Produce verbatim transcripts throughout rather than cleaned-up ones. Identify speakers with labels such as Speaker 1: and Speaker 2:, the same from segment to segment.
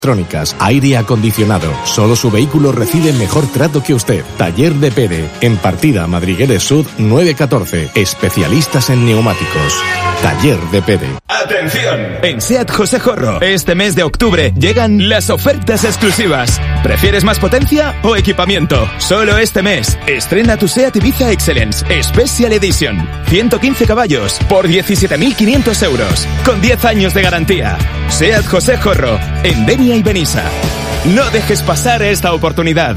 Speaker 1: electrónicas, aire acondicionado. Solo su vehículo recibe mejor trato que usted. Taller de Pere, en Partida Madrigueres Sud nueve catorce. Especialistas en neumáticos. Taller de Pere.
Speaker 2: ¡Atención! En SEAT José Jorro, este mes de octubre llegan las ofertas exclusivas. ¿Prefieres más potencia o equipamiento? Solo este mes, estrena tu SEAT Ibiza Excellence Special Edition. ciento quince caballos por diecisiete mil quinientos euros. Con diez años de garantía. SEAT José Jorro, en Denia y Benissa. No dejes pasar esta oportunidad.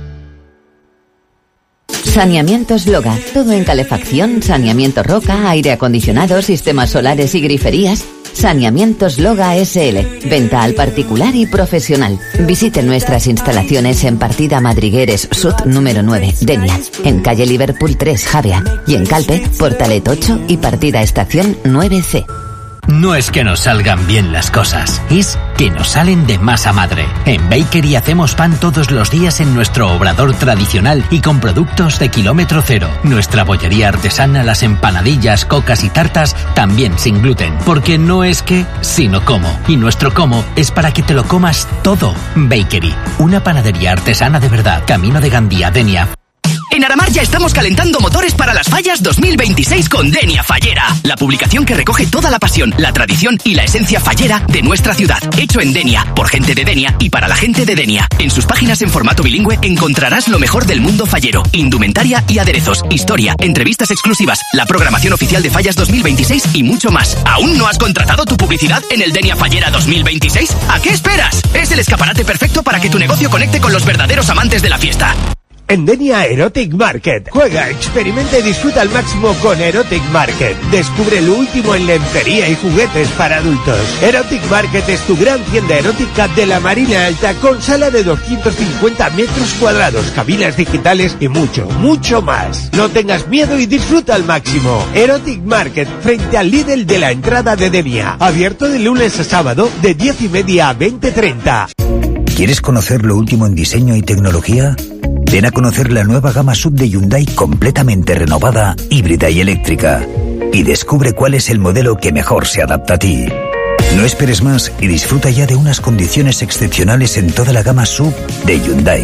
Speaker 3: Saneamientos Loga, todo en calefacción, saneamiento roca, aire acondicionado, sistemas solares y griferías. Saneamientos Loga S L, venta al particular y profesional. Visite nuestras instalaciones en Partida Madrigueres Sud número nueve, Denia, en calle Liverpool tres, Javea, y en Calpe, Portalet ocho y Partida Estación nueve C.
Speaker 4: No es que nos salgan bien las cosas, es que nos salen de masa madre. En Bakery hacemos pan todos los días en nuestro obrador tradicional y con productos de kilómetro cero. Nuestra bollería artesana, las empanadillas, cocas y tartas, también sin gluten. Porque no es que, sino cómo. Y nuestro cómo es para que te lo comas todo. Bakery, una panadería artesana de verdad. Camino de Gandía, Denia.
Speaker 5: En Aramar ya estamos calentando motores para las fallas dos mil veintiséis con Denia Fallera, la publicación que recoge toda la pasión, la tradición y la esencia fallera de nuestra ciudad. Hecho en Denia, por gente de Denia y para la gente de Denia. En sus páginas en formato bilingüe encontrarás lo mejor del mundo fallero, indumentaria y aderezos, historia, entrevistas exclusivas, la programación oficial de fallas dos mil veintiséis y mucho más. ¿Aún no has contratado tu publicidad en el Denia Fallera dos mil veintiséis? ¿A qué esperas? Es el escaparate perfecto para que tu negocio conecte con los verdaderos amantes de la fiesta.
Speaker 6: En Denia Erotic Market. Juega, experimenta y disfruta al máximo con Erotic Market. Descubre lo último en lencería y juguetes para adultos. Erotic Market es tu gran tienda erótica de la Marina Alta con sala de doscientos cincuenta metros cuadrados, cabinas digitales y mucho, mucho más. No tengas miedo y disfruta al máximo. Erotic Market, frente al Lidl de la entrada de Denia. Abierto de lunes a sábado de diez y media a veinte treinta.
Speaker 7: ¿Quieres conocer lo último en diseño y tecnología? Ven a conocer la nueva gama sub de Hyundai completamente renovada, híbrida y eléctrica. Y descubre cuál es el modelo que mejor se adapta a ti. No esperes más y disfruta ya de unas condiciones excepcionales en toda la gama sub de Hyundai.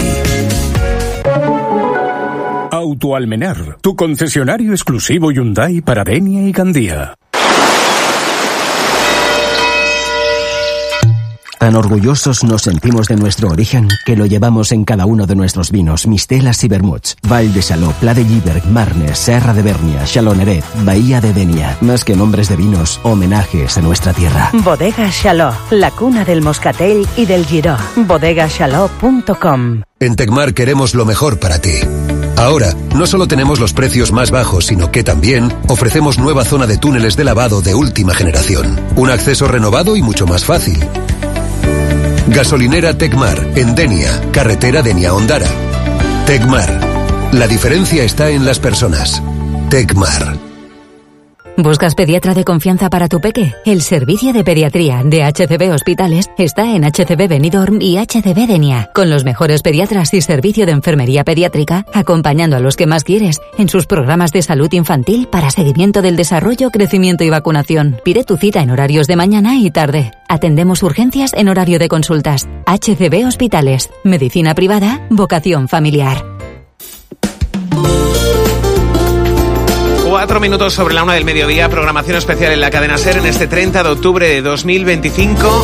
Speaker 8: Autoalmenar, tu concesionario exclusivo Hyundai para Denia y Gandía.
Speaker 9: Tan orgullosos nos sentimos de nuestro origen que lo llevamos en cada uno de nuestros vinos, mistelas y vermuts. Val de Chaló, Pla de Lliberg, Marnes, Serra de Bernia, Chaloneret, Bahía de Denia. Más que nombres de vinos, homenajes a nuestra tierra.
Speaker 10: Bodega Chaló, la cuna del moscatel y del giró. bodega chaló punto com.
Speaker 11: En Tecmar queremos lo mejor para ti. Ahora, no solo tenemos los precios más bajos, sino que también ofrecemos nueva zona de túneles de lavado de última generación. Un acceso renovado y mucho más fácil. Gasolinera Tecmar, en Denia, carretera Denia-Ondara. Tecmar, la diferencia está en las personas. Tecmar.
Speaker 12: ¿Buscas pediatra de confianza para tu peque? El servicio de pediatría de H C B Hospitales está en H C B Benidorm y H C B Denia, con los mejores pediatras y servicio de enfermería pediátrica, acompañando a los que más quieres en sus programas de salud infantil para seguimiento del desarrollo, crecimiento y vacunación. Pide tu cita en horarios de mañana y tarde. Atendemos urgencias en horario de consultas. H C B Hospitales, medicina privada, vocación familiar.
Speaker 13: Cuatro minutos sobre la una del mediodía, programación especial en la cadena SER en este treinta de octubre de dos mil veinticinco.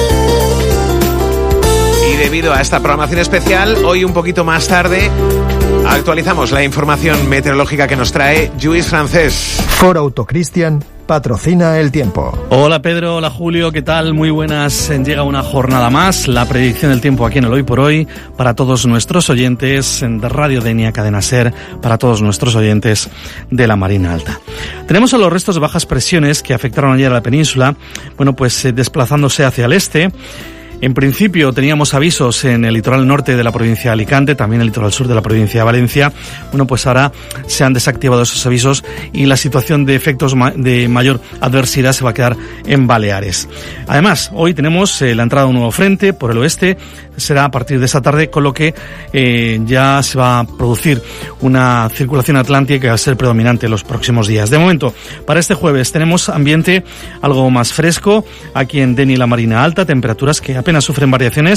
Speaker 13: Y debido a esta programación especial, hoy un poquito más tarde actualizamos la información meteorológica que nos trae Lluís Francés.
Speaker 14: Ford Auto Christian patrocina el tiempo.
Speaker 15: Hola Pedro, hola Julio, ¿qué tal? Muy buenas. Llega una jornada más, la predicción del tiempo aquí en el Hoy por Hoy, para todos nuestros oyentes de Radio Denia, Cadena SER, para todos nuestros oyentes de la Marina Alta. Tenemos a los restos de bajas presiones que afectaron ayer a la península, bueno, pues eh, desplazándose hacia el este. En principio teníamos avisos en el litoral norte de la provincia de Alicante, también el litoral sur de la provincia de Valencia. Bueno, pues ahora se han desactivado esos avisos y la situación de efectos de mayor adversidad se va a quedar en Baleares. Además, hoy tenemos eh, la entrada de un nuevo frente por el oeste, será a partir de esta tarde, con lo que eh, ya se va a producir una circulación atlántica que va a ser predominante en los próximos días. De momento, para este jueves tenemos ambiente algo más fresco aquí en Denia y la Marina Alta, temperaturas que apenas apenas sufren variaciones